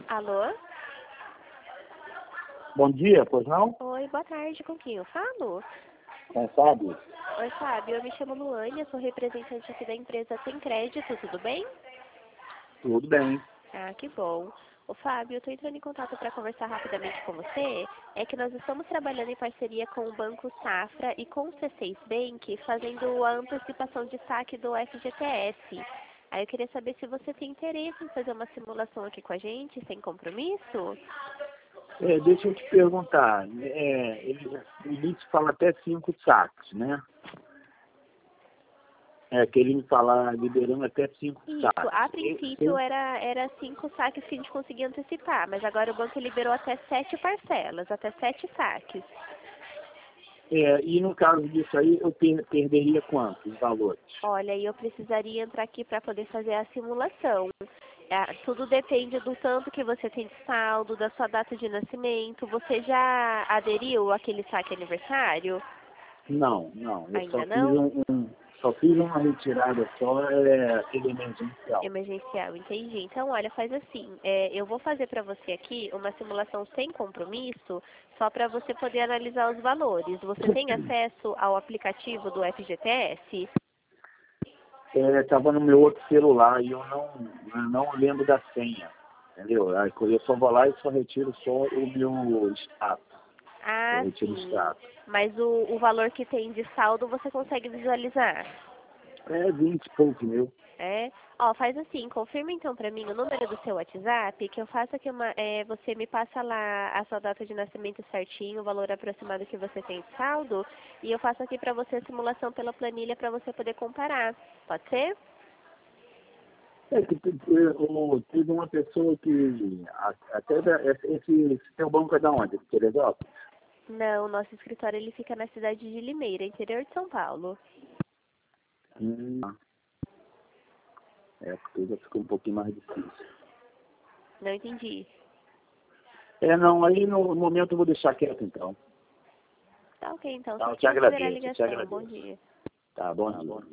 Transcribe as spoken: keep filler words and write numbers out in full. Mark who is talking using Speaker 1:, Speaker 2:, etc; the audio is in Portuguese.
Speaker 1: Alô?
Speaker 2: Bom dia, pois não?
Speaker 1: Oi, boa tarde. Com quem eu falo?
Speaker 2: Quem sabe?
Speaker 1: Oi, Fábio. Eu me chamo Luane, eu sou representante aqui da empresa Tem Crédito, tudo bem?
Speaker 2: Tudo bem.
Speaker 1: Ah, que bom. Ô, Fábio, eu estou entrando em contato para conversar rapidamente com você. É que nós estamos trabalhando em parceria com o Banco Safra e com o C seis Bank, fazendo a antecipação de saque do F G T S. Aí eu queria saber se você tem interesse em fazer uma simulação aqui com a gente, sem compromisso?
Speaker 2: É, deixa eu te perguntar. É, ele, o limite fala até cinco saques, né? É, que ele me fala liberando até cinco
Speaker 1: Isso,
Speaker 2: saques.
Speaker 1: a
Speaker 2: E-
Speaker 1: princípio
Speaker 2: e-
Speaker 1: era, era cinco saques que a gente conseguia antecipar, mas agora o banco liberou até sete parcelas, até sete saques.
Speaker 2: é, e no caso disso aí, eu per- perderia quanto? Os valores?
Speaker 1: Olha, aí eu precisaria entrar aqui para poder fazer a simulação. É, tudo depende do tanto que você tem de saldo, da sua data de nascimento. Você já aderiu àquele saque aniversário?
Speaker 2: Não, não. Eu só
Speaker 1: Ainda
Speaker 2: fiz
Speaker 1: não?
Speaker 2: um, um- só fiz uma retirada só, é, aquele emergencial.
Speaker 1: Emergencial, entendi. Então, olha, faz assim, é, eu vou fazer para você aqui uma simulação sem compromisso, só para você poder analisar os valores. Você tem acesso ao aplicativo do F G T S?
Speaker 2: Estava no meu outro celular e eu não, eu não lembro da senha, entendeu? Aí eu só vou lá e só retiro só o meu status. Eu
Speaker 1: Ah,
Speaker 2: retiro o
Speaker 1: sim.
Speaker 2: status.
Speaker 1: Mas o, o valor que tem de saldo você consegue visualizar?
Speaker 2: É vinte e poucos mil.
Speaker 1: É? Ó, faz assim, confirma então pra mim o número do seu WhatsApp, que eu faço aqui uma, é, você me passa lá a sua data de nascimento certinho, o valor aproximado que você tem de saldo, e eu faço aqui pra você a simulação pela planilha pra você poder comparar. Pode ser?
Speaker 2: É que te- te- o- teve uma pessoa que a- até da, esse, esse seu banco é da onde? De Teresópolis?
Speaker 1: Não, nosso escritório ele fica na cidade de Limeira, interior de São Paulo.
Speaker 2: Hum, é, porque já ficou um pouquinho mais difícil.
Speaker 1: Não entendi.
Speaker 2: É, não, aí no momento eu vou deixar quieto então.
Speaker 1: Tá ok, então,
Speaker 2: Tá,
Speaker 1: só
Speaker 2: eu te
Speaker 1: queria fazer a
Speaker 2: agradeço, eu te
Speaker 1: ligação. Bom
Speaker 2: agradeço.
Speaker 1: dia.
Speaker 2: Tá bom, tá bom.